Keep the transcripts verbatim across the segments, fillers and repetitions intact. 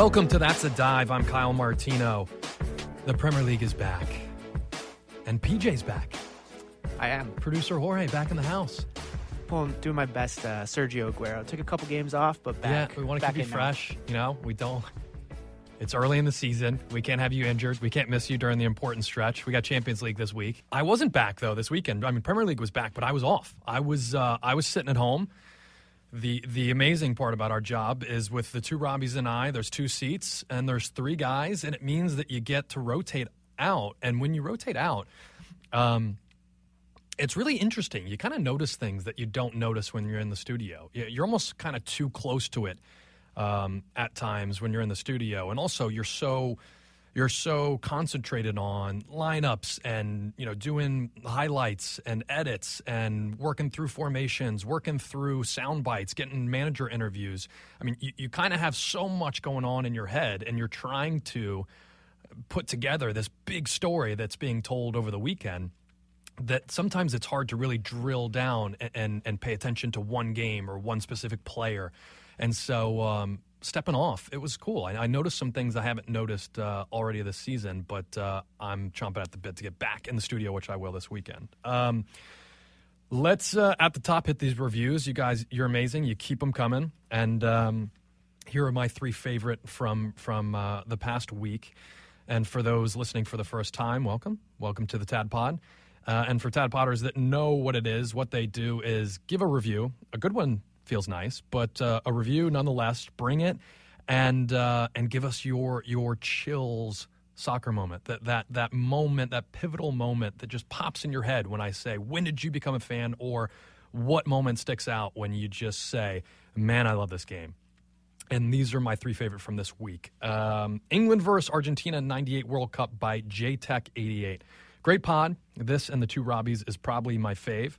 Welcome to That's a Dive. I'm Kyle Martino. The Premier League is back. And P J's back. I am. Producer Jorge back in the house. Pulling, doing my best, uh, Sergio Aguero. Took a couple games off, but back. Yeah, we want to back keep you fresh. Now. You know, we don't. It's early in the season. We can't have you injured. We can't miss you during the important stretch. We got Champions League this week. I wasn't back, though, this weekend. I mean, Premier League was back, but I was off. I was uh, I was sitting at home. The the amazing part about our job is with the two Robbies and I, there's two seats, and there's three guys, and it means that you get to rotate out. And when you rotate out, um, it's really interesting. You kind of notice things that you don't notice when you're in the studio. You're almost kind of too close to it um, at times when you're in the studio. And also, you're so you're so concentrated on lineups and, you know, doing highlights and edits and working through formations, working through sound bites, getting manager interviews. I mean, you, you kind of have so much going on in your head, and you're trying to put together this big story that's being told over the weekend, that sometimes it's hard to really drill down and, and, and pay attention to one game or one specific player. And so um, stepping off, it was cool. I, I noticed some things I haven't noticed uh, already this season, but uh, I'm chomping at the bit to get back in the studio, which I will this weekend. Um, let's, uh, at the top, hit these reviews. You guys, you're amazing. You keep them coming. And um, here are my three favorite from, from uh, the past week. And for those listening for the first time, welcome. Welcome to the Tad Pod. Uh, and for Tad Podders that know what it is, what they do is give a review. A good one feels nice, but uh, a review nonetheless. Bring it and uh, and give us your your chills soccer moment. That that that moment, that pivotal moment that just pops in your head when I say, when did you become a fan? Or what moment sticks out when you just say, man, I love this game. And these are my three favorite from this week. Um, England versus Argentina ninety-eight World Cup by J Tech eighty-eight. Great pod. This and the two Robbies is probably my fave.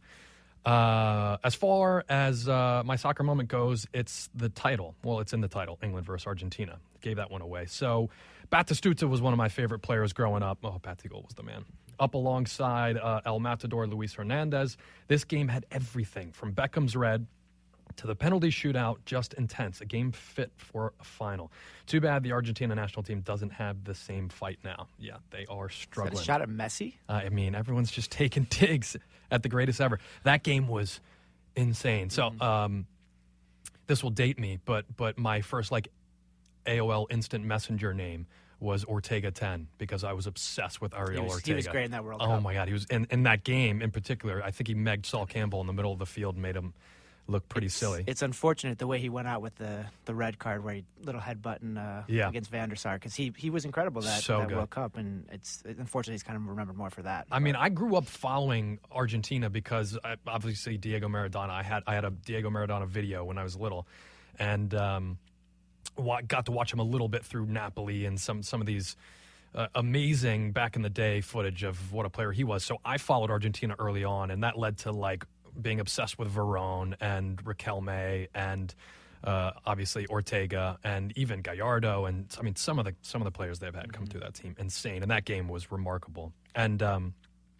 Uh, as far as uh, my soccer moment goes, it's the title. Well, it's in the title, England versus Argentina. Gave that one away. So Batistuta was one of my favorite players growing up. Oh, Batigol was the man. Up alongside uh, El Matador Luis Hernandez. This game had everything from Beckham's red to the penalty shootout, just intense. A game fit for a final. Too bad the Argentina national team doesn't have the same fight now. Yeah, they are struggling. Is that a shot at Messi? Uh, I mean, everyone's just taking digs at the greatest ever. That game was insane. So Mm-hmm. um, this will date me, but but my first like A O L instant messenger name was Ortega ten because I was obsessed with Ariel He was, Ortega. he was great in that World oh Cup. Oh my God, he was in, in that game in particular. I think he megged Saul Campbell in the middle of the field and made him look pretty it's, silly. It's unfortunate the way he went out with the, the red card where he little headbutt in, uh, Yeah. against Van der Sar, because he, he was incredible that, So that good. World Cup, and it's unfortunately he's kind of remembered more for that. I mean, I grew up following Argentina because I, obviously Diego Maradona. I had I had a Diego Maradona video when I was little, and um, wa- got to watch him a little bit through Napoli and some some of these uh, amazing back in the day footage of what a player he was. So I followed Argentina early on, and that led to like being obsessed with Verón and Riquelme and uh, obviously Ortega and even Gallardo, and I mean some of the some of the players they've had come through that team, insane. And that game was remarkable. And um,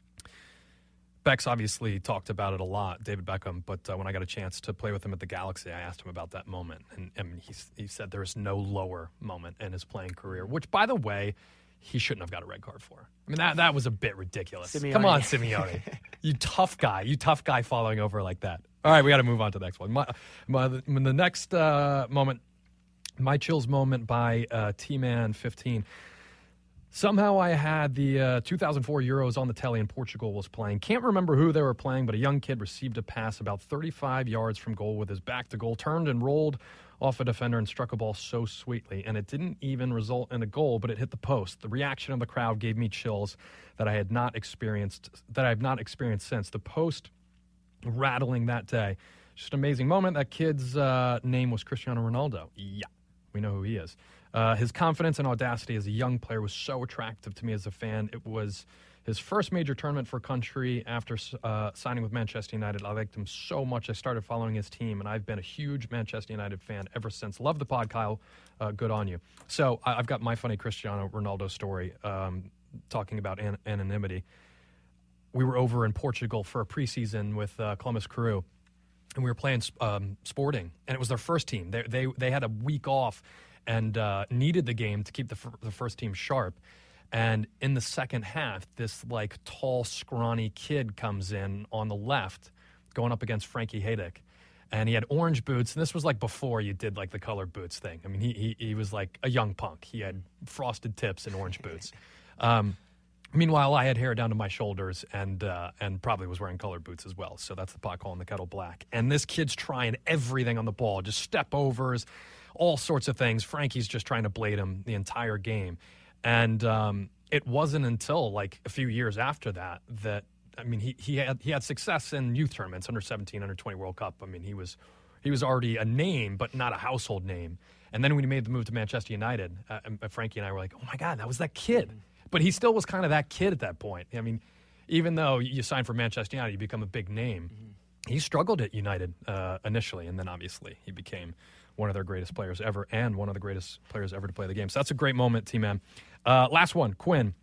Beck's obviously talked about it a lot, David Beckham. But uh, when I got a chance to play with him at the Galaxy, I asked him about that moment, and I mean, he he said there is no lower moment in his playing career. Which, by the way, he shouldn't have got a red card for. I mean, that that was a bit ridiculous. Simeone. Come on, Simeone. You tough guy. You tough guy following over like that. All right, we got to move on to the next one. My, my, the next uh, moment, my chills moment by uh, T-Man fifteen. Somehow I had the uh, two thousand four Euros on the telly and Portugal was playing. Can't remember who they were playing, but a young kid received a pass about thirty-five yards from goal with his back to goal, turned and rolled off a defender and struck a ball so sweetly. And it didn't even result in a goal, but it hit the post. The reaction of the crowd gave me chills that I had not experienced, that I have not experienced since. The post rattling that day. Just an amazing moment. That kid's uh, name was Cristiano Ronaldo. Yeah, we know who he is. Uh, his confidence and audacity as a young player was so attractive to me as a fan. It was his first major tournament for country after uh, signing with Manchester United. I liked him so much. I started following his team, and I've been a huge Manchester United fan ever since. Love the pod, Kyle. Uh, good on you. So I- I've got my funny Cristiano Ronaldo story um, talking about an- anonymity. We were over in Portugal for a preseason with uh, Columbus Crew, and we were playing um, Sporting, and it was their first team. They, they, they had a week off, and uh, needed the game to keep the, f- the first team sharp. And in the second half, this like tall, scrawny kid comes in on the left, going up against Frankie Haydick. And he had orange boots, and this was like before you did like the colored boots thing. I mean, he he, he was like a young punk. He had frosted tips and orange boots. Um, meanwhile, I had hair down to my shoulders and uh, and probably was wearing colored boots as well. So that's the pot calling the kettle black. And this kid's trying everything on the ball, just step overs, all sorts of things. Frankie's just trying to blade him the entire game. And um, it wasn't until like a few years after that that I mean he he had he had success in youth tournaments, under seventeen, under twenty World Cup. I mean he was he was already a name, but not a household name. And then when he made the move to Manchester United, uh, Frankie and I were like, oh my God, that was that kid. But he still was kind of that kid at that point. I mean, even though you sign for Manchester United, you become a big name. Mm-hmm. He struggled at United uh, initially, and then obviously he became one of their greatest players ever and one of the greatest players ever to play the game. So that's a great moment, T-Man. Uh, last one, Quinn,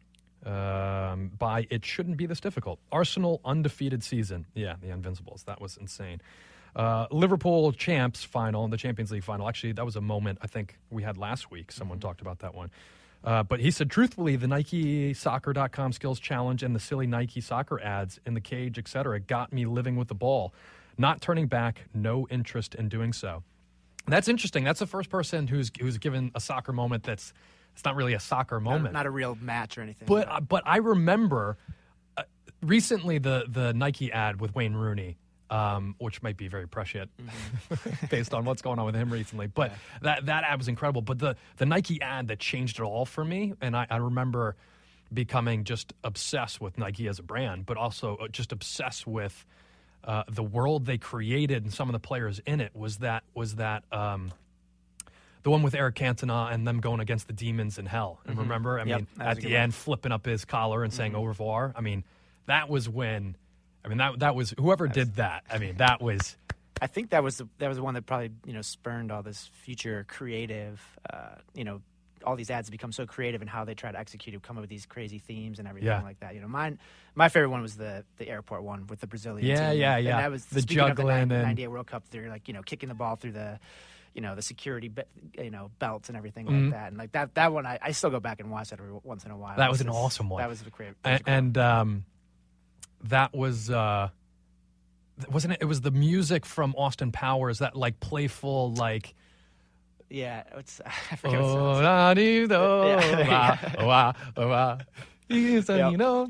um, by It Shouldn't Be This Difficult. Arsenal undefeated season. Yeah, the Invincibles. That was insane. Uh, Liverpool champs final, the Champions League final. Actually, that was a moment I think we had last week. Someone mm-hmm. talked about that one. Uh, but he said, truthfully, the Nike Soccer dot com skills challenge and the silly Nike soccer ads in the cage, et cetera, got me living with the ball. Not turning back, no interest in doing so. And that's interesting. That's the first person who's who's given a soccer moment that's it's not really a soccer moment. Not, not a real match or anything. But uh, but I remember uh, recently the, the Nike ad with Wayne Rooney, um, which might be very prescient mm-hmm. based on what's going on with him recently. But yeah. that, that ad was incredible. But the, the Nike ad that changed it all for me, and I, I remember becoming just obsessed with Nike as a brand, but also just obsessed with uh, the world they created and some of the players in it, was that was that um, the one with Eric Cantona and them going against the demons in hell. And mm-hmm. remember, I yep, mean, at the end, flipping up his collar and saying mm-hmm. au revoir. I mean, that was when... I mean, that that was whoever That's, did that. I mean, that was. I think that was the, that was the one that probably you know spurned all this future creative. Uh, you know, all these ads become so creative in how they try to execute it, come up with these crazy themes and everything yeah. like that. You know, mine my favorite one was the the airport one with the Brazilian yeah, team. Yeah, yeah, and that was the juggling. Of the and ninety-eight World Cup. They're like you know kicking the ball through the. You know the security, be, you know belts and everything mm-hmm. like that, and like that. That one, I, I still go back and watch that every once in a while. That was an just, awesome one. That was a great. And, and um, that was. Uh, Wasn't it? It was the music from Austin Powers, that like playful, like. Yeah, it's I forget oh, what la dee do, la, wa, wa. You know,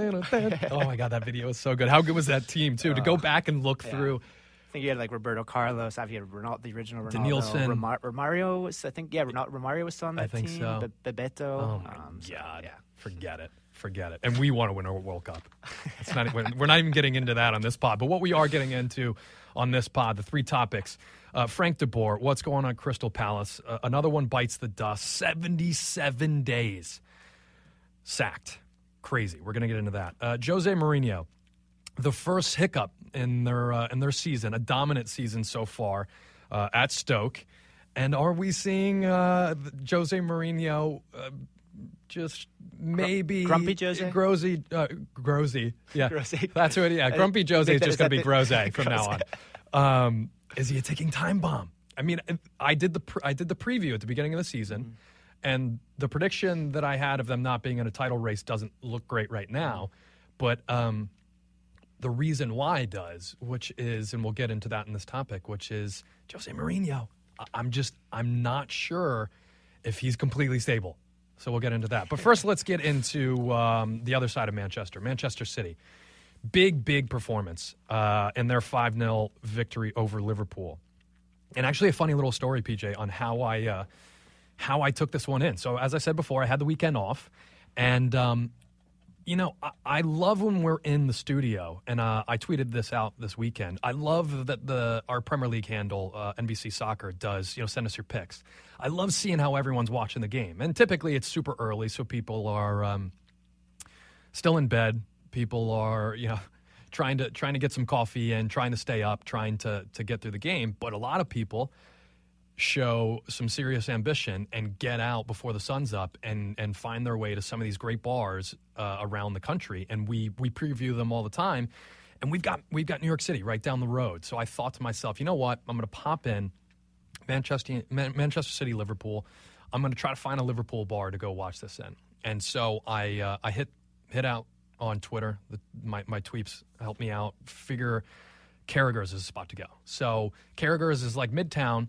oh my God, that video was so good. How good was that team too? To go back and look yeah. through. I think you had like Roberto Carlos. I think you had Ronaldo, the original Ronaldo. Danielson. Romar- Romario was, I think, yeah, Ronaldo, Romario was still on that I think team. so. Be- Bebeto. Oh my um, so, God, yeah. Forget it. Forget it. And we want to win a World Cup. It's not, we're not even getting into that on this pod. But what we are getting into on this pod, the three topics. Uh, Frank de Boer, what's going on at Crystal Palace? Uh, another one bites the dust. seventy-seven days. Sacked. Crazy. We're going to get into that. Uh, Jose Mourinho, the first hiccup in their, uh, in their season, a dominant season so far uh, at Stoke. And are we seeing uh, Jose Mourinho uh, just maybe Grumpy Jose, Grosy, uh, Grosy, yeah, Grosy. That's what. Yeah, Grumpy Jose is just going to be Grose from now on. Um, is he a ticking time bomb? I mean, I did the pre- I did the preview at the beginning of the season, mm-hmm. and the prediction that I had of them not being in a title race doesn't look great right now, but um, the reason why does, which is, and we'll get into that in this topic, which is Jose Mourinho. I'm just I'm not sure if he's completely stable. So we'll get into that. But first, let's get into um, the other side of Manchester, Manchester City. Big, big performance uh, in their five nil victory over Liverpool. And actually a funny little story, P J, on how I uh, how I took this one in. So as I said before, I had the weekend off. And, um, you know, I, I love when we're in the studio. And uh, I tweeted this out this weekend. I love that the our Premier League handle, uh, N B C Soccer, does, you know, send us your picks. I love seeing how everyone's watching the game. And typically it's super early, so people are um, still in bed. People are, you know, trying to trying to get some coffee in, trying to stay up, trying to to get through the game. But a lot of people show some serious ambition and get out before the sun's up and and find their way to some of these great bars uh, around the country. And we we preview them all the time. And we've got we've got New York City right down the road. So I thought to myself, you know what? I'm going to pop in. Manchester, Man- Manchester City, Liverpool. I'm going to try to find a Liverpool bar to go watch this in. And so I uh, I hit hit out on Twitter. The, my, my tweets help me out. Figure Carragher's is a spot to go. So Carragher's is like Midtown.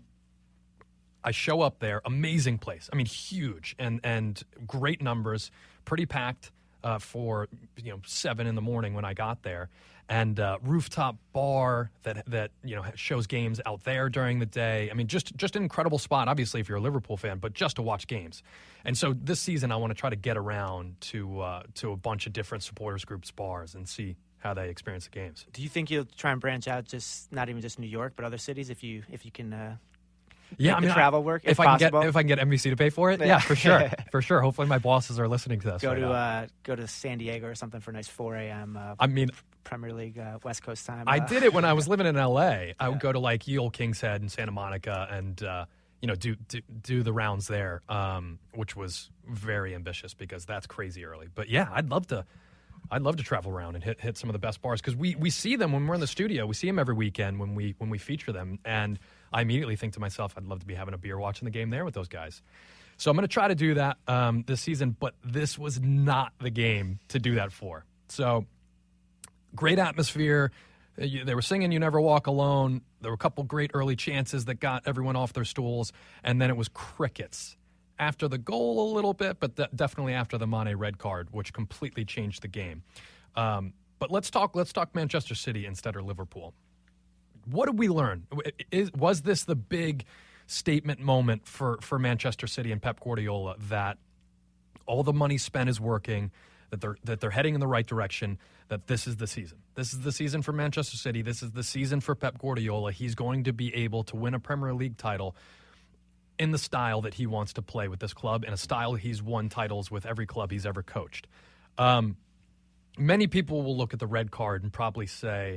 I show up there. Amazing place. I mean, huge and and great numbers. Pretty packed uh, for you know seven in the morning when I got there. And uh, rooftop bar that that you know shows games out there during the day. I mean, just just an incredible spot. Obviously, if you're a Liverpool fan, but just to watch games. And so this season, I want to try to get around to uh, to a bunch of different supporters groups bars and see how they experience the games. Do you think you'll try and branch out, just not even just New York, but other cities, if you if you can? Uh, yeah, I mean, the travel I, work if, if I can possible. get if I can get N B C to pay for it. Yeah, for sure, for sure. Hopefully, my bosses are listening to this. Go right to now. uh, go to San Diego or something for a nice four a.m. Uh, I mean. Premier League uh, West Coast time. I uh, did it when I was living in L A. I would Yeah. go to like Yale, King's Head, and Santa Monica, and uh, you know do, do do the rounds there, um, which was very ambitious because that's crazy early. But yeah, I'd love to. I'd love to travel around and hit hit some of the best bars because we, we see them when we're in the studio. We see them every weekend when we when we feature them, and I immediately think to myself, I'd love to be having a beer watching the game there with those guys. So I'm going to try to do that um, this season, but this was not the game to do that for. So. Great atmosphere. They were singing You Never Walk Alone. There were a couple great early chances that got everyone off their stools. And then it was crickets. After the goal a little bit, but de- definitely after the Mane red card, which completely changed the game. Um, but let's talk let's talk Manchester City instead of Liverpool. What did we learn? Is, was this the big statement moment for, for Manchester City and Pep Guardiola that all the money spent is working, that they're that they're heading in the right direction, that this is the season. This is the season for Manchester City. This is the season for Pep Guardiola. He's going to be able to win a Premier League title in the style that he wants to play with this club, and a style he's won titles with every club he's ever coached. Um, many people will look at the red card and probably say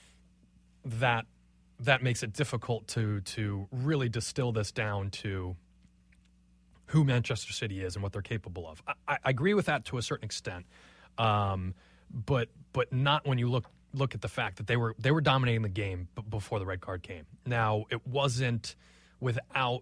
that that makes it difficult to to really distill this down to who Manchester City is and what they're capable of. I, I agree with that to a certain extent, um, but but not when you look look at the fact that they were they were dominating the game b- before the red card came. Now it wasn't without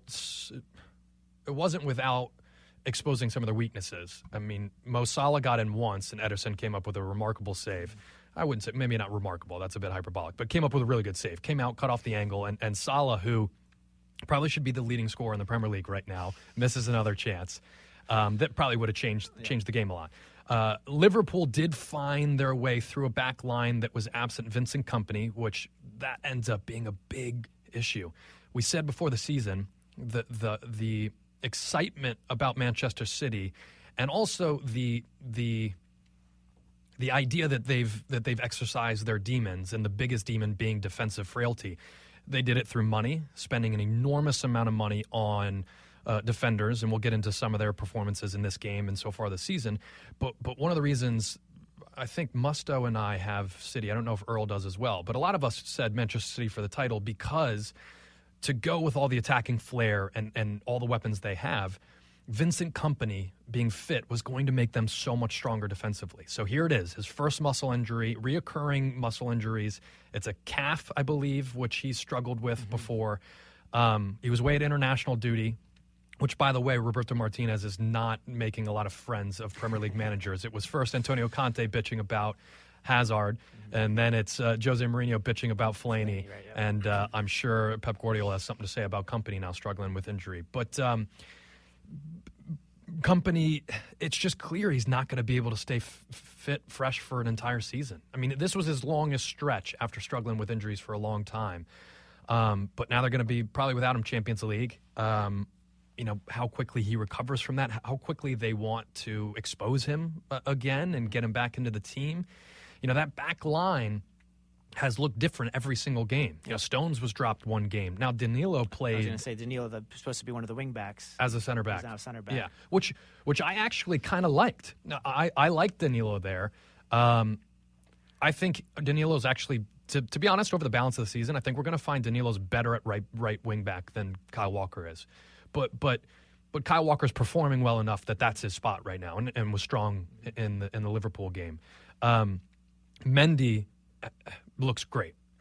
it wasn't without exposing some of their weaknesses. I mean, Mo Salah got in once, and Ederson came up with a remarkable save. I wouldn't say maybe not remarkable. That's a bit hyperbolic, but came up with a really good save. Came out, cut off the angle, and and Salah, who probably should be the leading scorer in the Premier League right now, misses another chance. Um, that probably would have changed changed the game a lot. Uh, Liverpool did find their way through a back line that was absent Vincent Kompany, which that ends up being a big issue. We said before the season the the the excitement about Manchester City, and also the the the idea that they've that they've exercised their demons, and the biggest demon being defensive frailty. They did it through money, spending an enormous amount of money on uh, defenders, and we'll get into some of their performances in this game and so far this season. But but one of the reasons I think Musto and I have City, I don't know if Earl does as well, but a lot of us said Manchester City for the title because to go with all the attacking flair and, and all the weapons they have, Vincent Kompany being fit was going to make them so much stronger defensively. So here it is, his first muscle injury, reoccurring muscle injuries. It's a calf, I believe, which he struggled with mm-hmm. before. Um, he was away at international duty, which, by the way, Roberto Martinez is not making a lot of friends of Premier League managers. It was first Antonio Conte bitching about Hazard, mm-hmm. and then it's uh, Jose Mourinho bitching about Fellaini. Right, yeah. And uh, I'm sure Pep Guardiola has something to say about Kompany now struggling with injury. But um, Kompany, it's just clear he's not going to be able to stay f- fit, fresh for an entire season. I mean, this was his longest stretch after struggling with injuries for a long time. Um, but now they're going to be probably without him Champions League. Um, you know, how quickly he recovers from that, how quickly they want to expose him uh, again and get him back into the team. You know, that back line has looked different every single game. You know, Stones was dropped one game. Now Danilo played. I was going to say Danilo, the, supposed to be one of the wing backs as a center back. He's now a center back. Yeah, which which I actually kind of liked. Now, I I liked Danilo there. Um, I think Danilo's actually, to to be honest, over the balance of the season, I think we're going to find Danilo's better at right right wing back than Kyle Walker is. But but but Kyle Walker's performing well enough that that's his spot right now, and, and was strong in the in the Liverpool game. Um, Mendy looks great.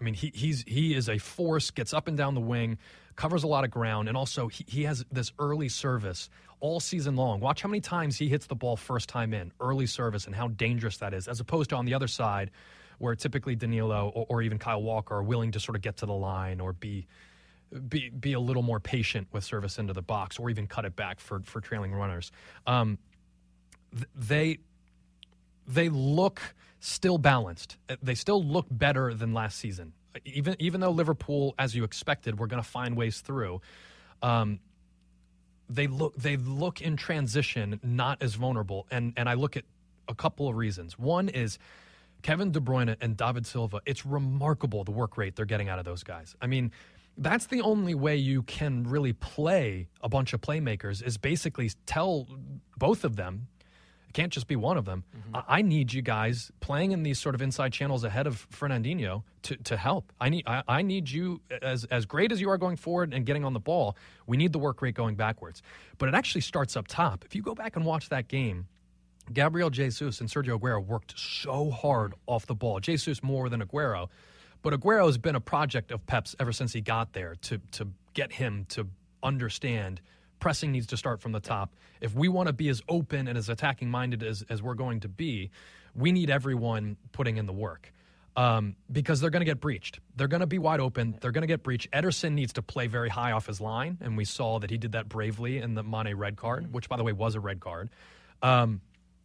I mean, he he's he is a force, gets up and down the wing, covers a lot of ground, and also he, he has this early service all season long. Watch how many times he hits the ball first time in, early service, and how dangerous that is, as opposed to on the other side, where typically Danilo or, or even Kyle Walker are willing to sort of get to the line or be be be a little more patient with service into the box, or even cut it back for for trailing runners. Um, th- they they look still balanced. They still look better than last season. Even even though Liverpool, as you expected, were going to find ways through. Um, they look they look in transition not as vulnerable, and and I look at a couple of reasons. One is Kevin De Bruyne and David Silva. It's remarkable the work rate they're getting out of those guys. I mean, that's the only way you can really play a bunch of playmakers, is basically tell both of them. It can't just be one of them. Mm-hmm. I, I need you guys playing in these sort of inside channels ahead of Fernandinho to, to help. I need I, I need you, as as great as you are going forward and getting on the ball, we need the work rate going backwards. But it actually starts up top. If you go back and watch that game, Gabriel Jesus and Sergio Aguero worked so hard off the ball. Jesus more than Aguero. But Aguero has been a project of Pep's ever since he got there to to get him to understand pressing needs to start from the top. If we want to be as open and as attacking-minded as, as we're going to be, we need everyone putting in the work um, because they're going to get breached. They're going to be wide open. They're going to get breached. Ederson needs to play very high off his line, and we saw that he did that bravely in the Mane red card, which, by the way, was a red card. Um,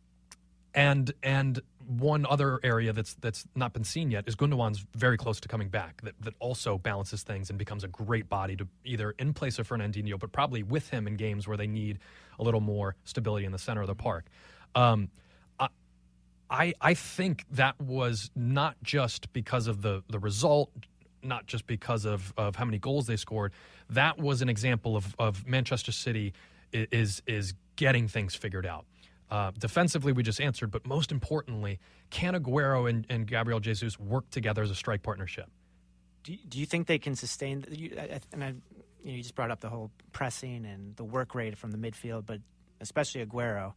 and and one other area that's that's not been seen yet is Gundogan's very close to coming back, that, that also balances things and becomes a great body to either in place of Fernandinho, but probably with him in games where they need a little more stability in the center of the park. Um, I I think that was not just because of the, the result, not just because of, of how many goals they scored. That was an example of, of Manchester City is is getting things figured out. Uh, defensively, we just answered, but most importantly, can Aguero and, and Gabriel Jesus work together as a strike partnership? Do you, do you think they can sustain? You, I, and I, you, know, you just brought up the whole pressing and the work rate from the midfield, but especially Aguero.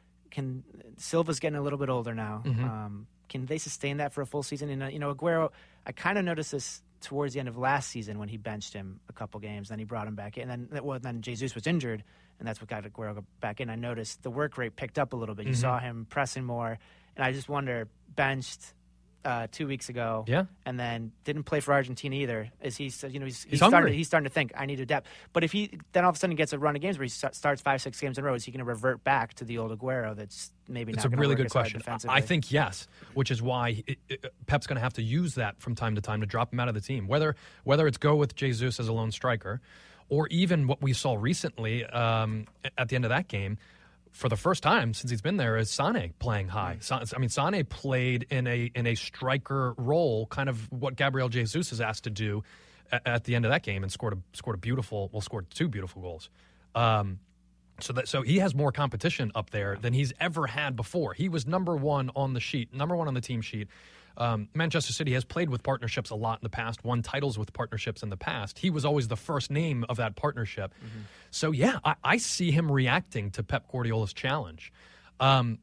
Can Silva's getting a little bit older now? Mm-hmm. Um, can they sustain that for a full season? And uh, you know, Aguero, I kind of noticed this towards the end of last season when he benched him a couple games, then he brought him back in, and then well, then Jesus was injured, and that's what got Aguero back in. I noticed the work rate picked up a little bit. You mm-hmm. saw him pressing more, and I just wonder, benched uh, two weeks ago, yeah, and then didn't play for Argentina either. Is he? You know, he's he's, he's starting. He's starting to think I need to adapt. But if he then all of a sudden gets a run of games where he starts five, six games in a row, is he going to revert back to the old Aguero? That's maybe it's not. It's a really work good question. I think yes, which is why it, it, Pep's going to have to use that from time to time to drop him out of the team. Whether whether it's go with Jesus as a lone striker, or even what we saw recently um, at the end of that game. For the first time since he's been there, is Sane playing high. Mm. I mean, Sane played in a in a striker role, kind of what Gabriel Jesus is asked to do at, at the end of that game, and scored a scored a beautiful, well, scored two beautiful goals. Um, so that so he has more competition up there than he's ever had before. He was number one on the sheet, number one on the team sheet. Um, Manchester City has played with partnerships a lot in the past, won titles with partnerships in the past. He was always the first name of that partnership. Mm-hmm. So, yeah, I, I see him reacting to Pep Guardiola's challenge. Um,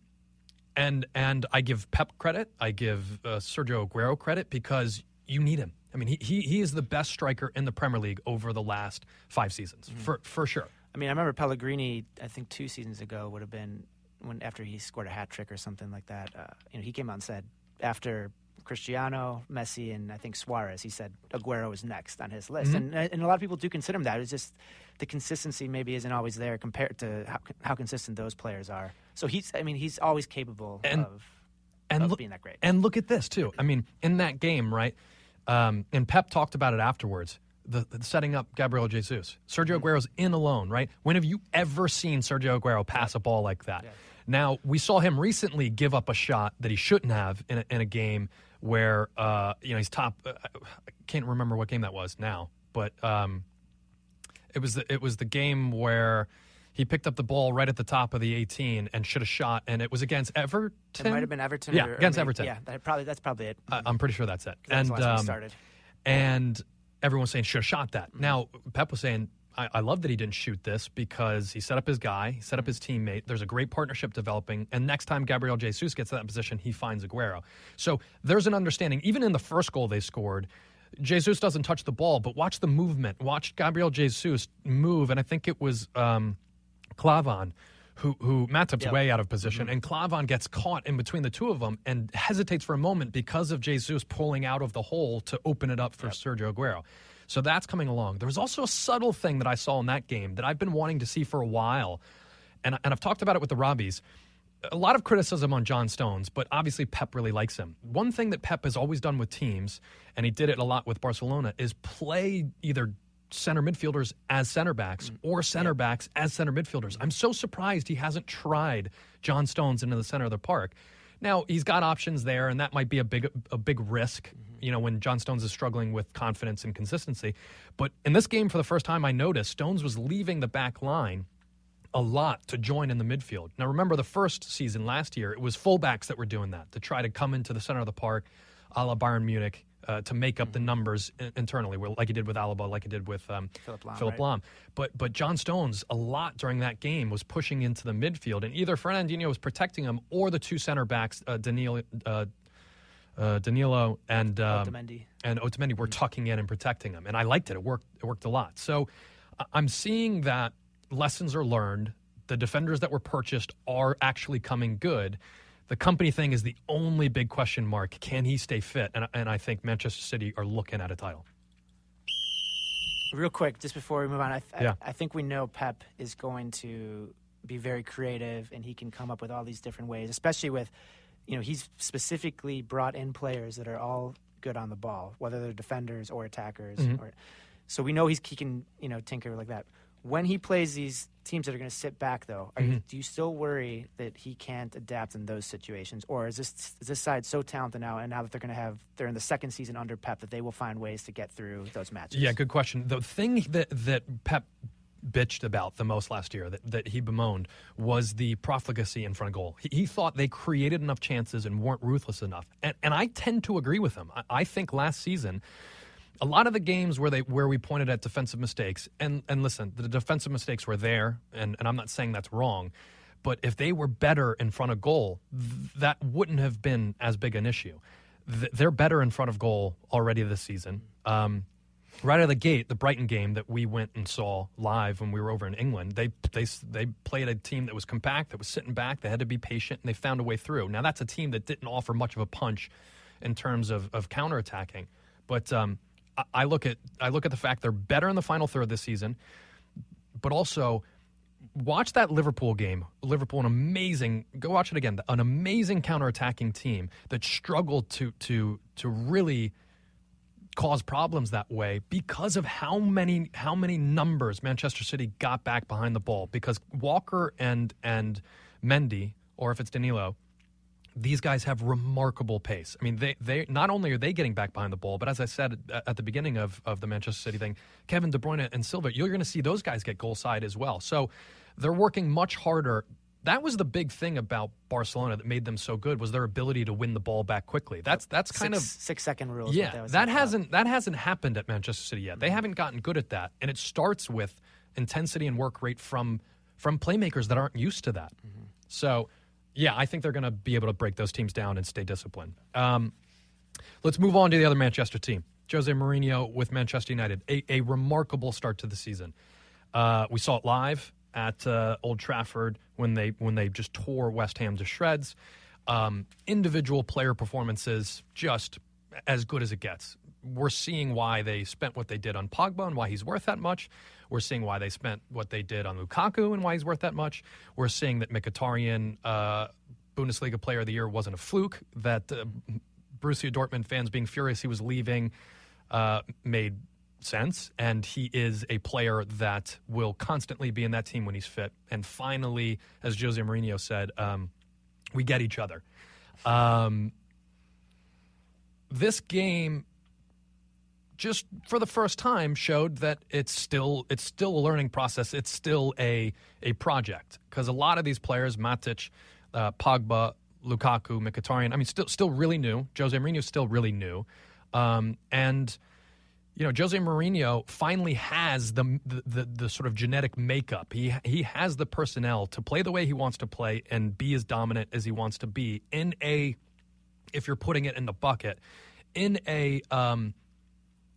and and I give Pep credit. I give uh, Sergio Aguero credit because you need him. I mean, he, he, he is the best striker in the Premier League over the last five seasons, mm-hmm. for for sure. I mean, I remember Pellegrini, I think two seasons ago, would have been when after he scored a hat trick or something like that. Uh, you know, he came out and said after Cristiano, Messi, and I think Suarez, he said Aguero is next on his list. Mm-hmm. And and a lot of people do consider him that. It's just the consistency maybe isn't always there compared to how, how consistent those players are. So he's, I mean, he's always capable and, of, and of look, being that great. And look at this, too. I mean, in that game, right, um, and Pep talked about it afterwards, the, the setting up Gabriel Jesus. Sergio mm-hmm. Aguero's in alone, right? When have you ever seen Sergio Aguero pass a ball like that? Yeah. Now, we saw him recently give up a shot that he shouldn't have in a, in a game where, uh, you know, he's top. Uh, I can't remember what game that was now, but um, it was the, it was the game where he picked up the ball right at the top of the eighteen and should have shot, and it was against Everton. It might have been Everton. Yeah, or, against or maybe, Everton. Yeah, that probably that's probably it. I, I'm pretty sure that's it. That's and um, um, started. And everyone was saying should have shot that. Mm-hmm. Now Pep was saying, I, I love that he didn't shoot this because he set up his guy, he set up his teammate. There's a great partnership developing, and next time Gabriel Jesus gets to that position, he finds Aguero. So there's an understanding. Even in the first goal they scored, Jesus doesn't touch the ball, but watch the movement. Watch Gabriel Jesus move, and I think it was um, Klavan who, who Matip's yep. way out of position, mm-hmm. and Klavan gets caught in between the two of them and hesitates for a moment because of Jesus pulling out of the hole to open it up for yep. Sergio Aguero. So that's coming along. There was also a subtle thing that I saw in that game that I've been wanting to see for a while, and, and I've talked about it with the Robbies. A lot of criticism on John Stones, but obviously Pep really likes him. One thing that Pep has always done with teams, and he did it a lot with Barcelona, is play either center midfielders as center backs or center yep. backs as center midfielders. I'm so surprised he hasn't tried John Stones into the center of the park. Now, he's got options there, and that might be a big a big risk, mm-hmm. you know, when John Stones is struggling with confidence and consistency. But in this game, for the first time, I noticed Stones was leaving the back line a lot to join in the midfield. Now, remember the first season last year, it was fullbacks that were doing that, to try to come into the center of the park, a la Bayern Munich, uh, to make up mm-hmm. the numbers in- internally, like he did with Alaba, like he did with um, Philipp Lahm. Philipp Lahm. Right? But, but John Stones, a lot during that game, was pushing into the midfield, and either Fernandinho was protecting him or the two center backs, uh, Danilo, uh, uh, Danilo and um, Otamendi. and Otamendi, were mm-hmm. tucking in and protecting him. And I liked it. It worked, it worked a lot. So I'm seeing that lessons are learned. The defenders that were purchased are actually coming good. The company thing is the only big question mark. Can he stay fit? And, and I think Manchester City are looking at a title. Real quick, just before we move on, I, th- yeah. I, I think we know Pep is going to be very creative, and he can come up with all these different ways, especially with, you know, he's specifically brought in players that are all good on the ball, whether they're defenders or attackers. Mm-hmm. Or, so we know he's he can, you know, tinker like that. When he plays these teams that are going to sit back, though, are mm-hmm. you, do you still worry that he can't adapt in those situations, or is this is this side so talented now, and now that they're going to have they're in the second season under Pep, that they will find ways to get through those matches? Yeah, good question. The thing that that Pep bitched about the most last year, that, that he bemoaned, was the profligacy in front of goal. He, he thought they created enough chances and weren't ruthless enough, and and I tend to agree with him. I, I think last season, a lot of the games where they where we pointed at defensive mistakes, and, and listen, the defensive mistakes were there, and, and I'm not saying that's wrong, but if they were better in front of goal, th- that wouldn't have been as big an issue. Th- they're better in front of goal already this season. Um, right out of the gate, the Brighton game that we went and saw live when we were over in England, they they they played a team that was compact, that was sitting back, they had to be patient, and they found a way through. Now, that's a team that didn't offer much of a punch in terms of, of counterattacking, but um, I look at I look at the fact they're better in the final third this season, but also watch that Liverpool game. Liverpool, an amazing, go watch it again, an amazing counterattacking team that struggled to to to really cause problems that way because of how many how many numbers Manchester City got back behind the ball, because Walker and and Mendy, or if it's Danilo, these guys have remarkable pace. I mean, they, they not only are they getting back behind the ball, but as I said at the beginning of, of the Manchester City thing, Kevin De Bruyne and Silva, you're going to see those guys get goal side as well. So they're working much harder. That was the big thing about Barcelona that made them so good, was their ability to win the ball back quickly. That's that's kind six, of six second rules. Yeah, that, that hasn't that hasn't happened at Manchester City yet. They haven't gotten good at that, and it starts with intensity and work rate from from playmakers that aren't used to that. Mm-hmm. So. Yeah, I think they're going to be able to break those teams down and stay disciplined. Um, let's move on to the other Manchester team, Jose Mourinho with Manchester United. A, a remarkable start to the season. Uh, we saw it live at uh, Old Trafford when they when they just tore West Ham to shreds. Um, individual player performances just as good as it gets. We're seeing why they spent what they did on Pogba and why he's worth that much. We're seeing why they spent what they did on Lukaku and why he's worth that much. We're seeing that Mkhitaryan, uh, Bundesliga Player of the Year, wasn't a fluke, that uh, Borussia Dortmund fans being furious he was leaving uh, made sense, and he is a player that will constantly be in that team when he's fit. And finally, as Jose Mourinho said, um, we get each other. Um, this game, just for the first time, showed that it's still it's still a learning process. It's still a a project, because a lot of these players, Matic, uh, Pogba, Lukaku, Mkhitaryan, I mean, still still really new. Jose Mourinho's still really new, um, and you know, Jose Mourinho finally has the, the the the sort of genetic makeup. He he has the personnel to play the way he wants to play and be as dominant as he wants to be in a, if you're putting it in the bucket, in a um,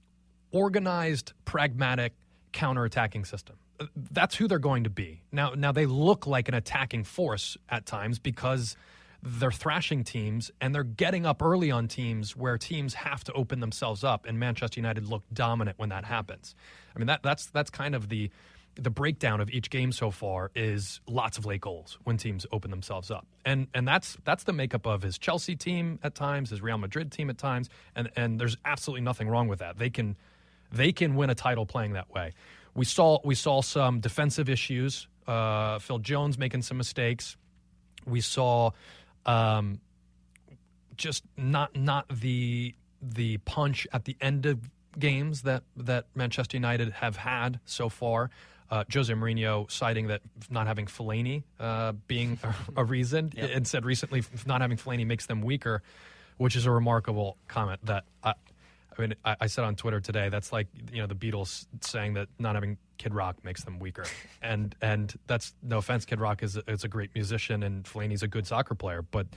organized, pragmatic, counterattacking system. That's who they're going to be. Now, now they look like an attacking force at times because they're thrashing teams and they're getting up early on teams where teams have to open themselves up, and Manchester United look dominant when that happens. I mean, that that's that's kind of the the breakdown of each game so far is lots of late goals when teams open themselves up. And and that's that's the makeup of his Chelsea team at times, his Real Madrid team at times, and and there's absolutely nothing wrong with that. They can they can win a title playing that way. We saw we saw some defensive issues. Uh, Phil Jones making some mistakes. We saw um, just not not the the punch at the end of games that that Manchester United have had so far. Uh, Jose Mourinho citing that not having Fellaini uh, being a, a reason, yep. and said recently not having Fellaini makes them weaker, which is a remarkable comment that I, I mean, I, I said on Twitter today, that's like, you know, the Beatles saying that not having Kid Rock makes them weaker. And and that's, no offense, Kid Rock is, is a great musician and Fellaini's a good soccer player, but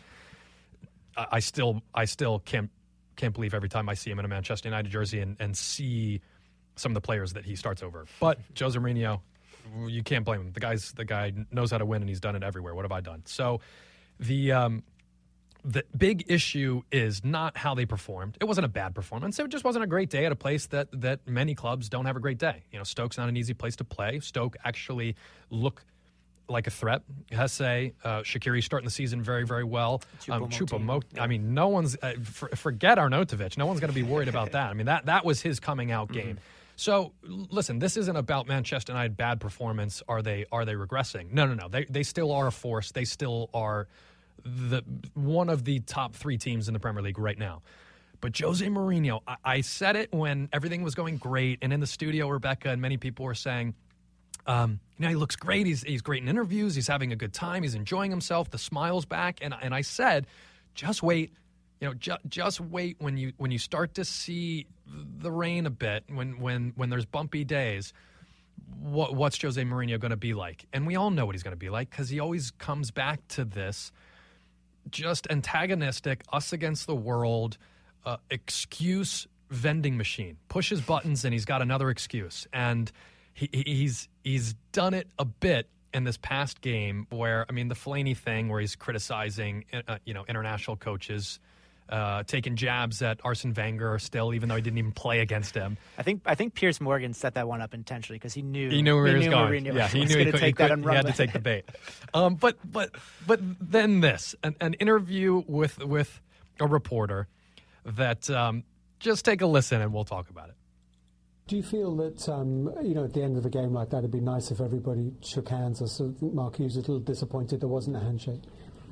I, I still I still can't can't believe every time I see him in a Manchester United jersey and, and see some of the players that he starts over. But Jose Mourinho, you can't blame him. The guy's the guy knows how to win and he's done it everywhere. What have I done? So the um, the big issue is not how they performed. It wasn't a bad performance. It just wasn't a great day at a place that that many clubs don't have a great day. You know, Stoke's not an easy place to play. Stoke actually look like a threat. Hesse, uh, Shaqiri starting the season very, very well. Um, Choupo-Moting. I mean, no one's uh, for, forget Arnautovic. No one's going to be worried about that. I mean, that that was his coming out game. Mm-hmm. So listen, this isn't about Manchester United bad performance. Are they are they regressing? No, no, no. They they still are a force. They still are the one of the top three teams in the Premier League right now. But Jose Mourinho, I, I said it when everything was going great, and in the studio, Rebecca and many people were saying, um, you know, he looks great. He's he's great in interviews. He's having a good time. He's enjoying himself. The smile's back. And and I said, just wait. You know, ju- just wait when you when you start to see the rain a bit, when when when there's bumpy days. What what's Jose Mourinho going to be like? And we all know what he's going to be like because he always comes back to this, just antagonistic, us against the world, uh, excuse vending machine. Pushes buttons and he's got another excuse. And he, he's he's done it a bit in this past game where, I mean, the Fellaini thing where he's criticizing, uh, you know, international coaches. Uh, taking jabs at Arsene Wenger still, even though he didn't even play against him. I think I think Piers Morgan set that one up intentionally because he knew he knew where he was going. Mourinho yeah, he was knew he, could, take he, that could, he had to take the bait. Um, but but but then this an, an interview with with a reporter that um, just take a listen and we'll talk about it. Do you feel that um, you know, at the end of a game like that, it'd be nice if everybody shook hands? Or so Mark Hughes was a little disappointed there wasn't a handshake.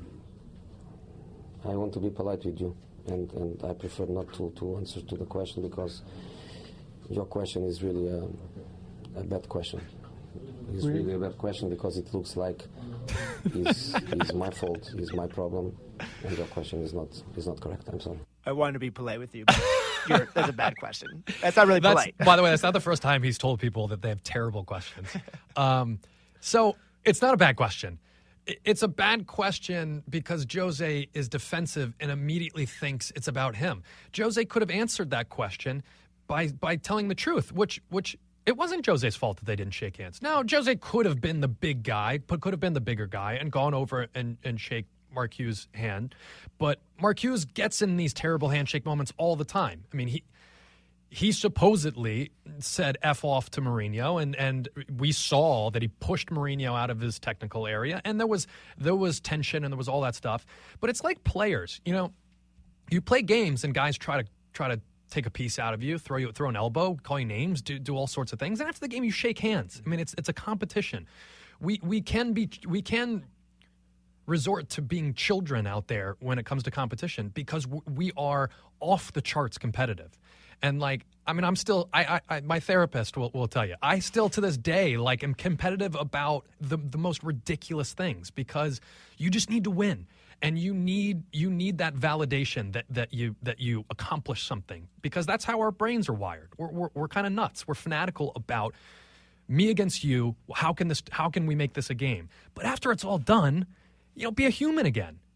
I want to be polite with you. And, and I prefer not to, to answer to the question because your question is really a, a bad question. It's really? really a bad question because it looks like it's, it's my fault, it's my problem, and your question is not is not correct. I'm sorry. I wanted to be polite with you, but you're, that's a bad question. That's not really that's, polite. By the way, that's not the first time he's told people that they have terrible questions. Um, so it's not a bad question. It's a bad question because Jose is defensive and immediately thinks it's about him. Jose could have answered that question by by telling the truth, which which it wasn't Jose's fault that they didn't shake hands. Now, Jose could have been the big guy, but could have been the bigger guy and gone over and, and shake Mark Hughes' hand. But Mark Hughes gets in these terrible handshake moments all the time. I mean, he... He supposedly said F off to Mourinho, and, and we saw that he pushed Mourinho out of his technical area, and there was there was tension and there was all that stuff. But it's like players, you know, you play games and guys try to try to take a piece out of you, throw you throw an elbow, call you names, do do all sorts of things, and after the game you shake hands. I mean, it's it's a competition. We we can be we can resort to being children out there when it comes to competition because we are off the charts competitive. And, like, I mean, I'm still, I, I, I my therapist will, will tell you, I still to this day, like, am competitive about the, the most ridiculous things because you just need to win. And you need you need that validation that, that you that you accomplish something because that's how our brains are wired. We're, we're, we're kind of nuts. We're fanatical about me against you. How can this? How can we make this a game? But after it's all done, you know, be a human again.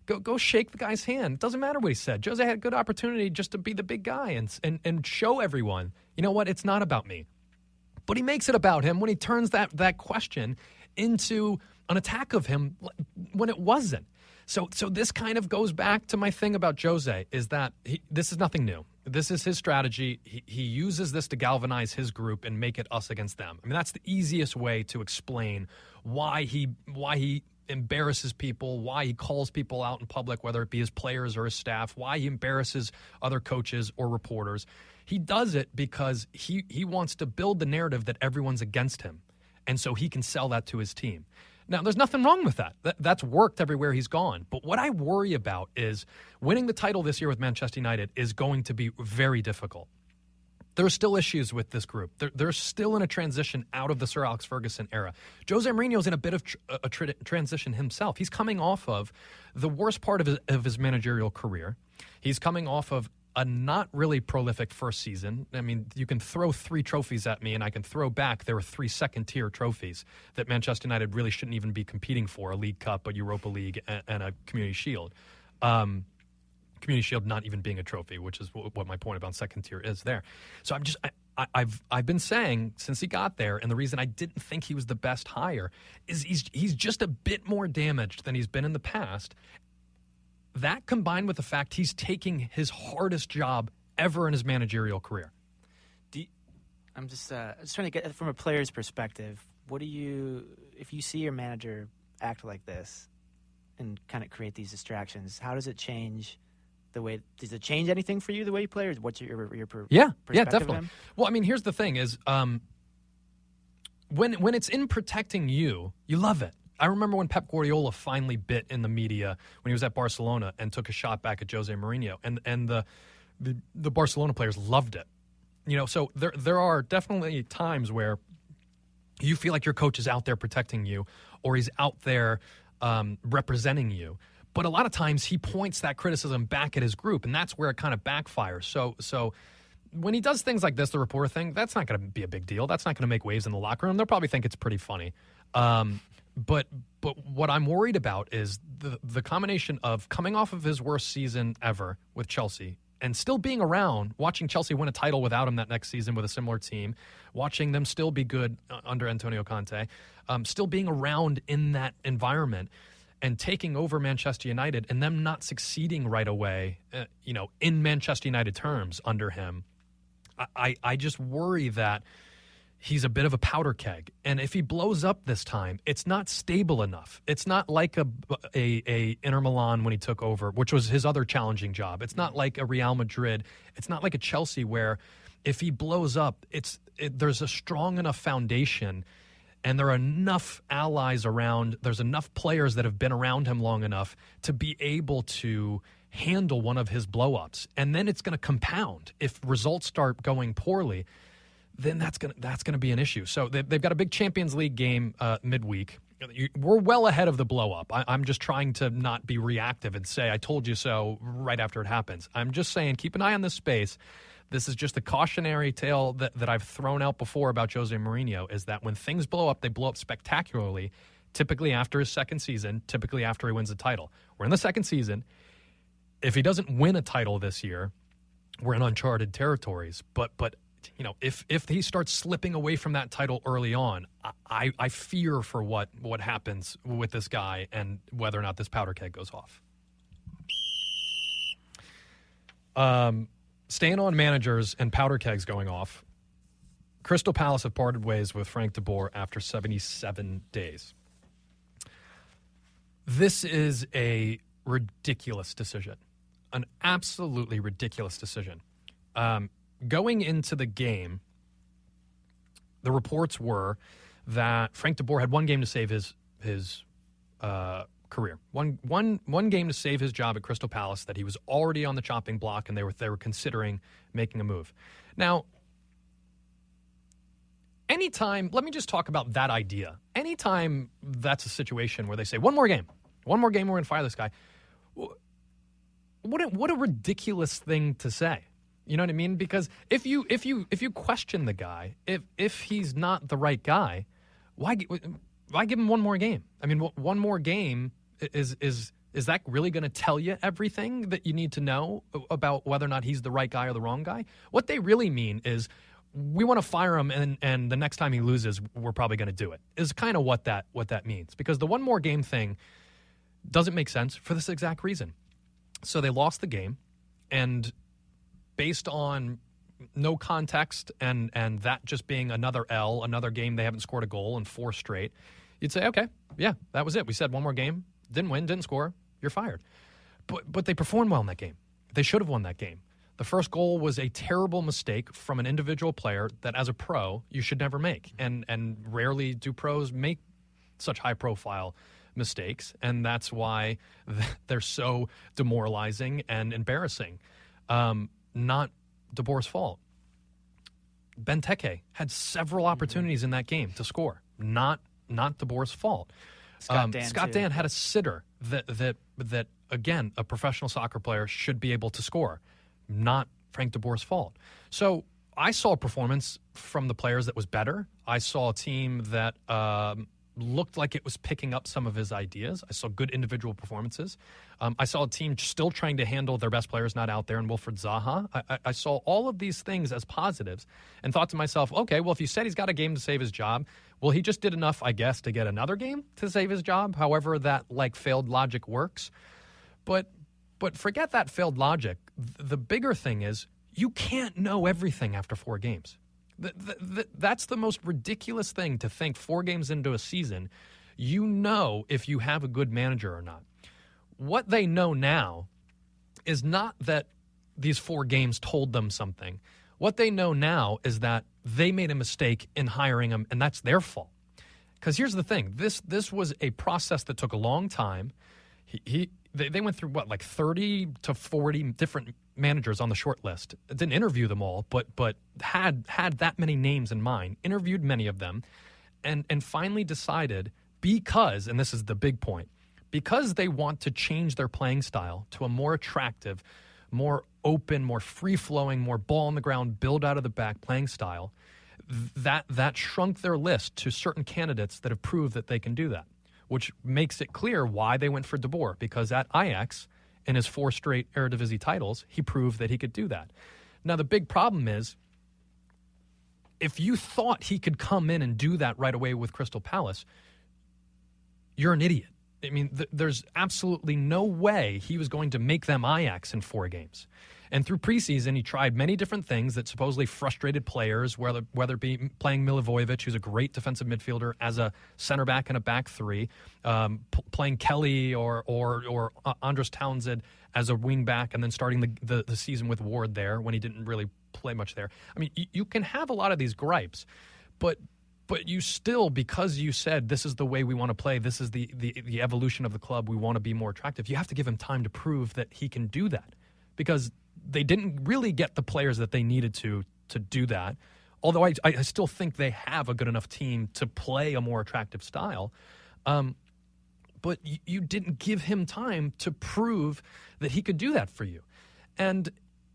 Go go shake the guy's hand. It doesn't matter what he said. Jose had a good opportunity just to be the big guy and, and, and show everyone, you know what, it's not about me. But he makes it about him when he turns that, that question into an attack of him when it wasn't. So so this kind of goes back to my thing about Jose, is that he, this is nothing new. This is his strategy. He, he uses this to galvanize his group and make it us against them. I mean, that's the easiest way to explain why he why he embarrasses people, why he calls people out in public, whether it be his players or his staff, why he embarrasses other coaches or reporters. He does it because he, he wants to build the narrative that everyone's against him, and so he can sell that to his team. Now, there's nothing wrong with that. that. That's worked everywhere he's gone. But what I worry about is winning the title this year with Manchester United is going to be very difficult. There are still issues with this group. They're, they're still in a transition out of the Sir Alex Ferguson era. Jose Mourinho's in a bit of tr- a tra- transition himself. He's coming off of the worst part of his, of his managerial career. He's coming off of a not really prolific first season. I mean, you can throw three trophies at me, and I can throw back there were three second-tier trophies that Manchester United really shouldn't even be competing for, a League Cup, a Europa League, and, and a Community Shield. Um Community Shield not even being a trophy, which is w- what my point about second tier is there. So I'm just, I, I, I've I've been saying since he got there, and the reason I didn't think he was the best hire is he's he's just a bit more damaged than he's been in the past. That combined with the fact he's taking his hardest job ever in his managerial career. Do you, I'm just uh, just trying to get from a player's perspective. What do you, if you see your manager act like this and kind of create these distractions, how does it change? The way, does it change anything for you, the way you play, or what's your your per, yeah perspective yeah definitely of him? Well, I mean, here's the thing is um when when it's in protecting you, you love it. I remember when Pep Guardiola finally bit in the media when he was at Barcelona and took a shot back at Jose Mourinho, and and the the, the Barcelona players loved it. You know, so there there are definitely times where you feel like your coach is out there protecting you, or he's out there um, representing you. But a lot of times he points that criticism back at his group, and that's where it kind of backfires. So so when he does things like this, the reporter thing, that's not going to be a big deal. That's not going to make waves in the locker room. They'll probably think it's pretty funny. Um, but but what I'm worried about is the the combination of coming off of his worst season ever with Chelsea and still being around, watching Chelsea win a title without him that next season with a similar team, watching them still be good under Antonio Conte, um, still being around in that environment, and taking over Manchester United and them not succeeding right away, uh, you know, in Manchester United terms under him, I, I, I just worry that he's a bit of a powder keg. And if he blows up this time, it's not stable enough. It's not like a, a, a Inter Milan when he took over, which was his other challenging job. It's not like a Real Madrid. It's not like a Chelsea where if he blows up, it's it, there's a strong enough foundation and there are enough allies around, there's enough players that have been around him long enough to be able to handle one of his blow-ups. And then it's going to compound. If results start going poorly, then that's going to that's going to be an issue. So they, they've got a big Champions League game uh, midweek. We're well ahead of the blow-up. I, I'm just trying to not be reactive and say, I told you so right after it happens. I'm just saying, keep an eye on this space. This is just a cautionary tale that, that I've thrown out before about Jose Mourinho, is that when things blow up, they blow up spectacularly, typically after his second season, typically after he wins a title. We're in the second season. If he doesn't win a title this year, we're in uncharted territories. But, but you know, if if he starts slipping away from that title early on, I, I fear for what, what happens with this guy and whether or not this powder keg goes off. Um... Staying on managers and powder kegs going off, Crystal Palace have parted ways with Frank de Boer after seventy-seven days. This is a ridiculous decision, an absolutely ridiculous decision. Um, going into the game, the reports were that Frank de Boer had one game to save his his uh career. One one one game to save his job at Crystal Palace, that he was already on the chopping block and they were they were considering making a move. Now, anytime, let me just talk about that idea. Anytime that's a situation where they say, one more game, one more game, we're going to fire this guy. What a, what a ridiculous thing to say. You know what I mean? Because if you if you if you question the guy, if if he's not the right guy, why why give him one more game? I mean, one more game is is Is that really going to tell you everything that you need to know about whether or not he's the right guy or the wrong guy? What they really mean is we want to fire him, and, and the next time he loses, we're probably going to do it, is kind of what that what that means. Because the one more game thing doesn't make sense for this exact reason. So they lost the game, and based on no context and, and that just being another L, another game they haven't scored a goal in four straight, you'd say, okay, yeah, that was it. We said one more game, didn't win, didn't score, you're fired. But but they performed well in that game. They should have won that game. The first goal was a terrible mistake from an individual player that as a pro you should never make. And and rarely do pros make such high-profile mistakes, and that's why they're so demoralizing and embarrassing. Um, not De Boer's fault. Benteke had several opportunities mm-hmm. in that game to score. Not not De Boer's fault. Scott, um, Dan, Scott too. Dan had a sitter that that that again a professional soccer player should be able to score. Not Frank De Boer's fault. So I saw a performance from the players that was better. I saw a team that um, looked like it was picking up some of his ideas. I saw good individual performances. Um, I saw a team still trying to handle their best players not out there in Wilfried Zaha. I, I, I saw all of these things as positives and thought to myself, okay, well, if you said he's got a game to save his job, well, he just did enough, I guess, to get another game to save his job, however that, like, failed logic works. But But forget that failed logic. The bigger thing is you can't know everything after four games. The, the, the, that's the most ridiculous thing to think four games into a season, you know if you have a good manager or not. What they know now is not that these four games told them something. What they know now is that they made a mistake in hiring him, and that's their fault. Because here's the thing. This this was a process that took a long time. He, he They, they went through, what, like thirty to forty different managers on the short list. Didn't interview them all, but but had had that many names in mind, interviewed many of them, and, and finally decided because, and this is the big point, because they want to change their playing style to a more attractive, more open, more free-flowing, more ball-on-the-ground, build-out-of-the-back playing style, that that shrunk their list to certain candidates that have proved that they can do that. Which makes it clear why they went for De Boer, because at Ajax, in his four straight Eredivisie titles, he proved that he could do that. Now, the big problem is, if you thought he could come in and do that right away with Crystal Palace, you're an idiot. I mean, th- there's absolutely no way he was going to make them Ajax in four games. And through preseason, he tried many different things that supposedly frustrated players, whether whether it be playing Milivojevic, who's a great defensive midfielder, as a center back and a back three, um, p- playing Kelly or or or uh, Andros Townsend as a wing back, and then starting the, the the season with Ward there when he didn't really play much there. I mean, y- you can have a lot of these gripes, but but you still, because you said this is the way we want to play, this is the the, the evolution of the club, we want to be more attractive, you have to give him time to prove that he can do that. Because they didn't really get the players that they needed to to do that. Although I, I still think they have a good enough team to play a more attractive style. Um, but you, you didn't give him time to prove that he could do that for you. And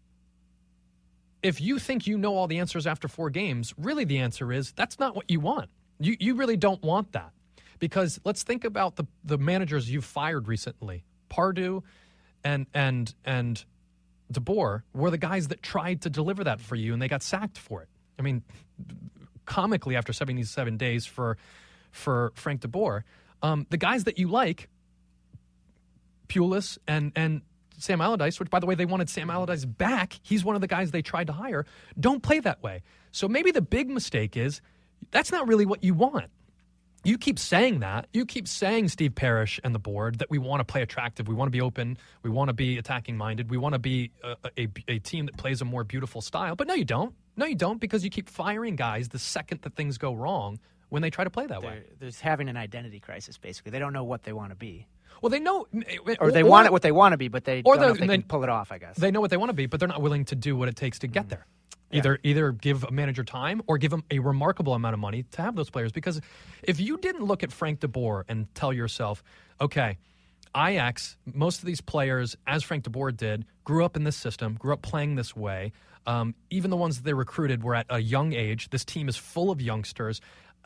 if you think you know all the answers after four games, really the answer is that's not what you want. You you really don't want that. Because let's think about the, the managers you've fired recently. Pardew and and and De Boer were the guys that tried to deliver that for you, and they got sacked for it. I mean, comically, after seventy-seven days for for Frank De Boer, um, the guys that you like, Pulis and and Sam Allardyce, which, by the way, they wanted Sam Allardyce back. He's one of the guys they tried to hire. Don't play that way. So maybe the big mistake is that's not really what you want. You keep saying that. You keep saying, Steve Parish and the board, that we want to play attractive. We want to be open. We want to be attacking-minded. We want to be a, a, a team that plays a more beautiful style. But no, you don't. No, you don't, because you keep firing guys the second that things go wrong when they try to play that they're, way. There's having an identity crisis, basically. They don't know what they want to be. Well, they know... Or they or, want it what they want to be, but they or don't know if they, they can pull it off, I guess. They know what they want to be, but they're not willing to do what it takes to get mm. there. Either yeah. either give a manager time or give him a remarkable amount of money to have those players. Because if you didn't look at Frank De Boer and tell yourself, okay, Ajax, most of these players, as Frank De Boer did, grew up in this system, grew up playing this way. Um, even the ones that they recruited were at a young age. This team is full of youngsters.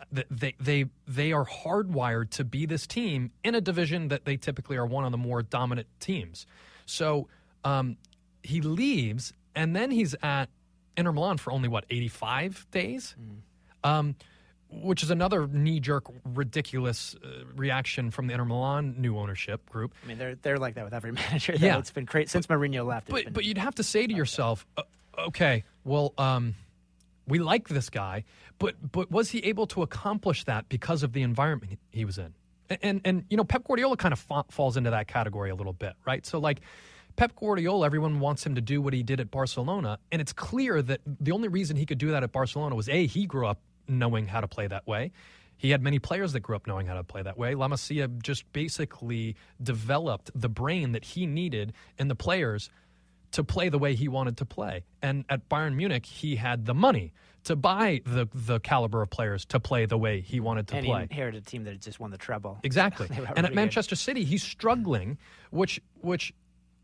they they they are hardwired to be this team in a division that they typically are one of the more dominant teams. So um, he leaves, and then he's at Inter Milan for only, what, eighty-five days? Mm. Um, which is another knee-jerk, ridiculous uh, reaction from the Inter Milan new ownership group. I mean, they're they're like that with every manager. Yeah. It's been crazy since Mourinho left. But, been but you'd have to say to yourself, uh, okay, well, um, we like this guy, but but was he able to accomplish that because of the environment he was in? And, and, and you know, Pep Guardiola kind of fa- falls into that category a little bit, right? So, like, Pep Guardiola, everyone wants him to do what he did at Barcelona, and it's clear that the only reason he could do that at Barcelona was, A, he grew up knowing how to play that way. He had many players that grew up knowing how to play that way. La Masia just basically developed the brain that he needed in the players to play the way he wanted to play. And at Bayern Munich, he had the money to buy the the caliber of players to play the way he wanted to and play. And he inherited a team that just won the treble. Exactly. And at Manchester good. City, he's struggling, which which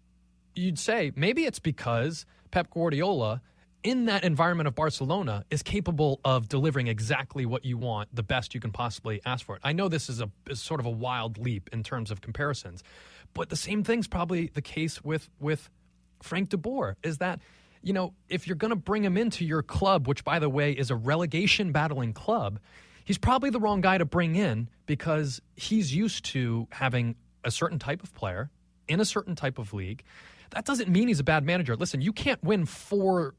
you'd say maybe it's because Pep Guardiola, in that environment of Barcelona, is capable of delivering exactly what you want, the best you can possibly ask for it. I know this is a is sort of a wild leap in terms of comparisons, but the same thing's probably the case with with Frank de Boer, is that, you know, if you're going to bring him into your club, which, by the way, is a relegation battling club, he's probably the wrong guy to bring in because he's used to having a certain type of player in a certain type of league. That doesn't mean he's a bad manager. Listen, you can't win four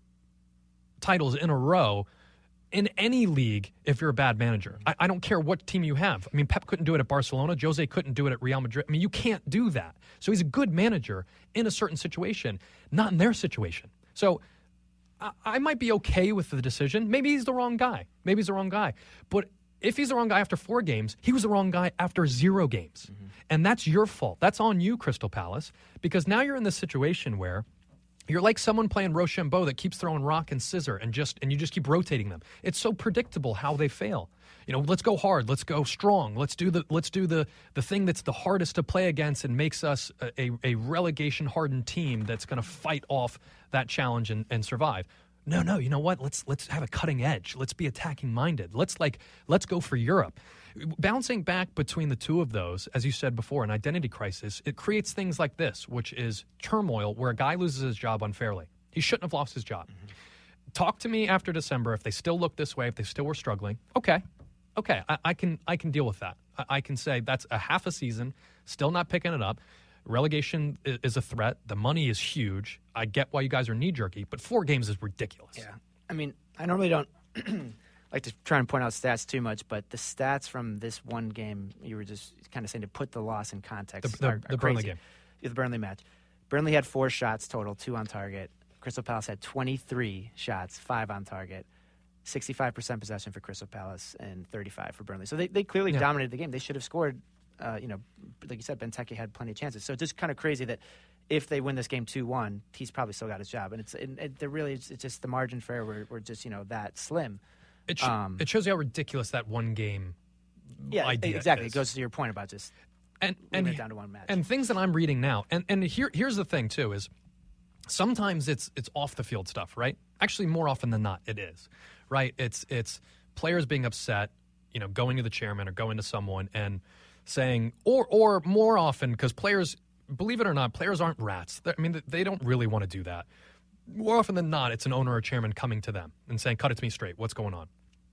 titles in a row in any league if you're a bad manager. I, I don't care what team you have. I mean, Pep couldn't do it at Barcelona. Jose couldn't do it at Real Madrid. I mean, you can't do that. So he's a good manager in a certain situation, not in their situation. So I, I might be okay with the decision. Maybe he's the wrong guy. Maybe he's the wrong guy. But if he's the wrong guy after four games, he was the wrong guy after zero games. Mm-hmm. And that's your fault. That's on you, Crystal Palace, because now you're in this situation where you're like someone playing Rochambeau that keeps throwing rock and scissor and just and you just keep rotating them. It's so predictable how they fail. You know, let's go hard, let's go strong, let's do the let's do the the thing that's the hardest to play against and makes us a, a, a relegation hardened team that's going to fight off that challenge and, and survive. No, no, you know what? Let's let's have a cutting edge. Let's be attacking minded. Let's like let's go for Europe. Bouncing back between the two of those, as you said before, an identity crisis, it creates things like this, which is turmoil where a guy loses his job unfairly. He shouldn't have lost his job. Mm-hmm. Talk to me after December if they still look this way, if they still were struggling. Okay, okay, I, I can I can deal with that. I, I can say that's a half a season, still not picking it up. Relegation is, is a threat. The money is huge. I get why you guys are knee-jerky, but four games is ridiculous. Yeah, I mean, I normally don't like to try and point out stats too much, but the stats from this one game, you were just kind of saying to put the loss in context. The, the, are, are the Burnley crazy. game. Yeah, the Burnley match. Burnley had four shots total, two on target. Crystal Palace had twenty-three shots, five on target. sixty-five percent possession for Crystal Palace and thirty-five for Burnley. So they, they clearly yeah. dominated the game. They should have scored. Uh, you know, like you said, Benteke had plenty of chances. So it's just kind of crazy that if they win this game two one, he's probably still got his job. And it's it, it, they're really it's, it's just the margin for error were, were just, you know, that slim. It, sh- um, it shows you how ridiculous that one game yeah, idea exactly. is. It goes to your point about just and, and and, it down to one match. And things that I'm reading now, and, and here here's the thing, too, is sometimes it's it's off-the-field stuff, right? Actually, more often than not, it is, right? It's it's players being upset, you know, going to the chairman or going to someone and saying, or or more often, because players, believe it or not, players aren't rats. They're, I mean, they don't really want to do that. More often than not, it's an owner or chairman coming to them and saying, cut it to me straight, what's going on?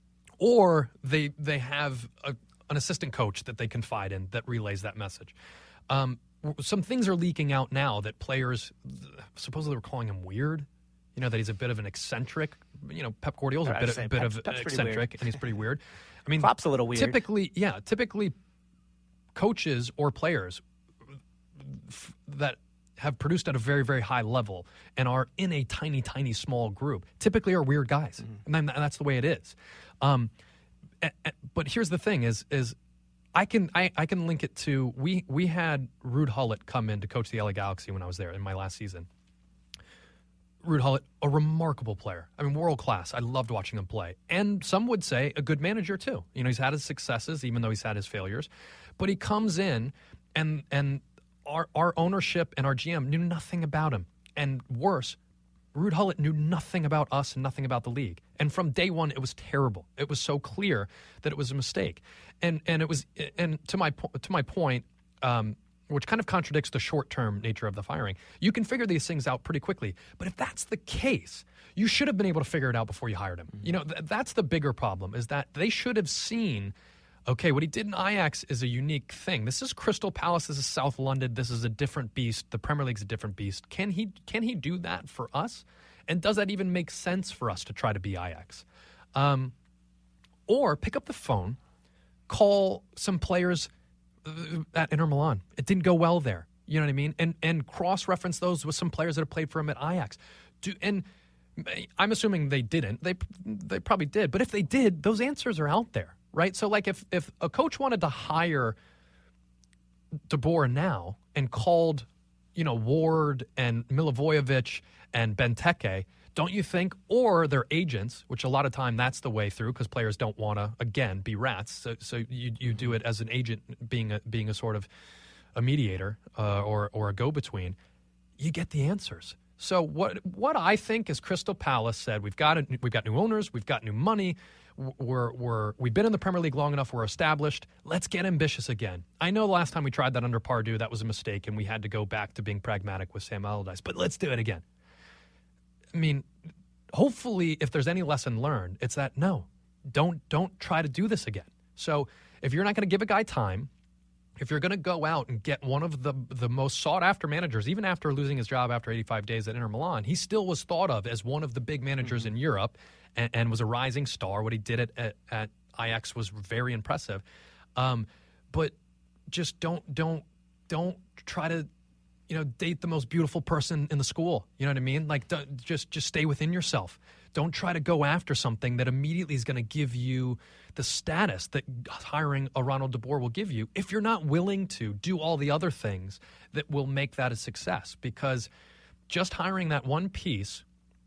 Or they they have a, an assistant coach that they confide in that relays that message. Um, some things are leaking out now that players, supposedly were calling him weird, you know, that he's a bit of an eccentric. You know, Pep Guardiola's a bit, say, a bit Pep's, of Pep's eccentric, and he's pretty weird. I mean, Klopp's a little weird. Typically, yeah, typically coaches or players f- that have produced at a very, very high level and are in a tiny, tiny, small group typically are weird guys. Mm-hmm. And, then, and that's the way it is. Um, a, a, but here's the thing is, is I can I, I can link it to, we, we had Ruud Gullit come in to coach the L A Galaxy when I was there in my last season. Ruud Gullit, a remarkable player. I mean, world class. I loved watching him play. And some would say a good manager too. You know, he's had his successes, even though he's had his failures. But he comes in, and and our our ownership and our G M knew nothing about him. And worse, Ruud Gullit knew nothing about us and nothing about the league. And from day one, it was terrible. It was so clear that it was a mistake. And and it was and to my to my point, um, which kind of contradicts the short-term nature of the firing, you can figure these things out pretty quickly. But if that's the case, you should have been able to figure it out before you hired him. Mm-hmm. You know, th- that's the bigger problem, is that they should have seen, okay, what he did in Ajax is a unique thing. This is Crystal Palace. This is South London. This is a different beast. The Premier League's a different beast. Can he can he do that for us? And does that even make sense for us to try to be Ajax? Um, or pick up the phone, call some players at Inter Milan. It didn't go well there. You know what I mean? And and cross-reference those with some players that have played for him at Ajax. Do, and I'm assuming they didn't. They they probably did. But if they did, those answers are out there, right? So, like, if, if a coach wanted to hire De Boer now and called, you know, Ward and Milivojevic and Benteke, don't you think, or their agents, which a lot of time that's the way through because players don't want to, again, be rats. So, so you you do it as an agent, being a, being a sort of a mediator uh, or or a go-between. You get the answers. So what what I think is Crystal Palace said, we've got a, we've got new owners, we've got new money, we're we're we've been in the Premier League long enough, we're established. Let's get ambitious again. I know the last time we tried that under Pardew, that was a mistake, and we had to go back to being pragmatic with Sam Allardyce. But let's do it again. I mean, hopefully, if there's any lesson learned, it's that no, don't don't try to do this again. So if you're not going to give a guy time, if you're going to go out and get one of the the most sought-after managers, even after losing his job after eighty-five days at Inter Milan, he still was thought of as one of the big managers mm-hmm. in Europe and, and was a rising star. What he did at, at, at Ajax was very impressive. Um, but just don't don't don't try to, you know, date the most beautiful person in the school. You know what I mean? Like, just just stay within yourself. Don't try to go after something that immediately is going to give you the status that hiring a Ronald De Boer will give you if you're not willing to do all the other things that will make that a success. Because just hiring that one piece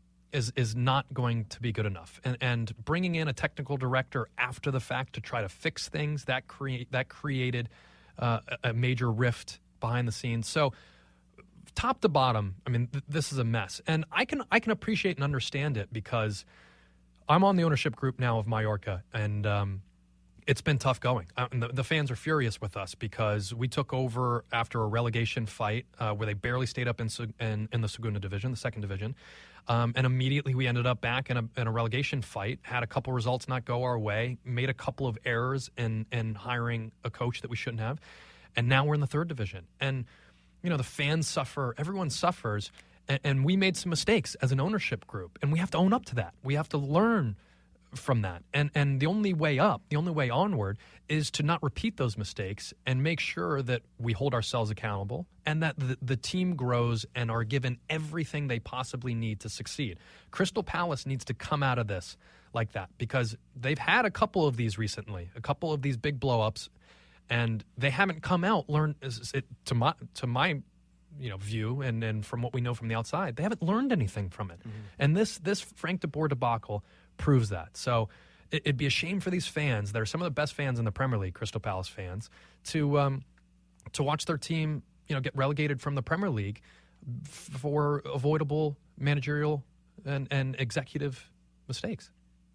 is is not going to be good enough. And and bringing in a technical director after the fact to try to fix things, that create that created uh, a major rift behind the scenes. So top to bottom, I mean, th- this is a mess. And I can I can appreciate and understand it because I'm on the ownership group now of Mallorca, and um, it's been tough going. Uh, and the, the fans are furious with us because we took over after a relegation fight uh, where they barely stayed up in, in, in the Segunda Division, the second division. Um, and immediately we ended up back in a, in a relegation fight, had a couple results not go our way, made a couple of errors in, in hiring a coach that we shouldn't have. And now we're in the third division. And you know, the fans suffer, everyone suffers, and, and we made some mistakes as an ownership group, and we have to own up to that. We have to learn from that. And and the only way up, the only way onward is to not repeat those mistakes and make sure that we hold ourselves accountable and that the, the team grows and are given everything they possibly need to succeed. Crystal Palace needs to come out of this like that because they've had a couple of these recently, a couple of these big blow-ups, and they haven't come out, learned, it, to my to my you know view, and, and from what we know from the outside, they haven't learned anything from it. Mm-hmm. And this this Frank de Boer debacle proves that. So it, it'd be a shame for these fans that are some of the best fans in the Premier League, Crystal Palace fans, to um, to watch their team you know get relegated from the Premier League f- for avoidable managerial and, and executive mistakes.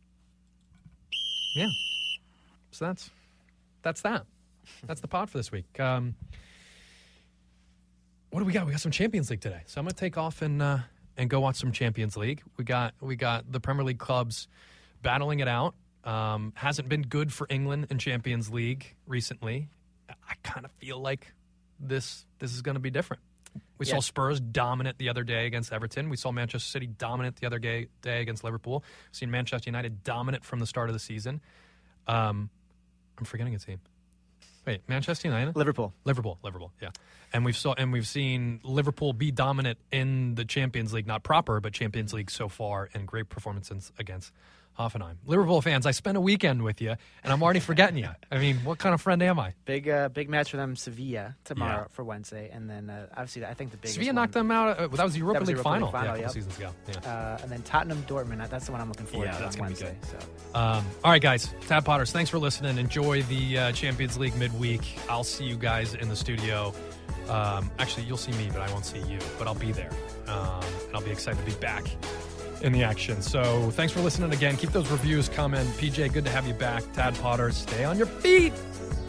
Yeah. So that's that's that. That's the pod for this week. Um, what do we got? We got some Champions League today, so I'm going to take off and uh, and go watch some Champions League. We got we got the Premier League clubs battling it out. Um, hasn't been good for England in Champions League recently. I kind of feel like this this is going to be different. We yeah. saw Spurs dominant the other day against Everton. We saw Manchester City dominant the other day, day against Liverpool. We've seen Manchester United dominant from the start of the season. Um, I'm forgetting a team. Wait, Manchester United? Liverpool. Liverpool, Liverpool, yeah. And we've saw and we've seen Liverpool be dominant in the Champions League, not proper, but Champions League so far, and great performances against Hoffenheim. Liverpool fans, I spent a weekend with you, and I'm already forgetting you. I mean, what kind of friend am I? Big uh, big match for them, Sevilla, tomorrow yeah. for Wednesday. And then, uh, obviously, I think the biggest Sevilla knocked them out. Uh, that was the Europa was League Europa final, League final yeah, a couple yep. seasons ago. Yeah. Uh, and then Tottenham Dortmund, that's the one I'm looking forward yeah, to that's on Wednesday. So. Um, all right, guys, Tab Potters, thanks for listening. Enjoy the uh, Champions League midweek. I'll see you guys in the studio Um, actually, you'll see me, but I won't see you. But I'll be there, um, and I'll be excited to be back in the action. So thanks for listening again. Keep those reviews coming. P J, good to have you back. Tad Potter, stay on your feet.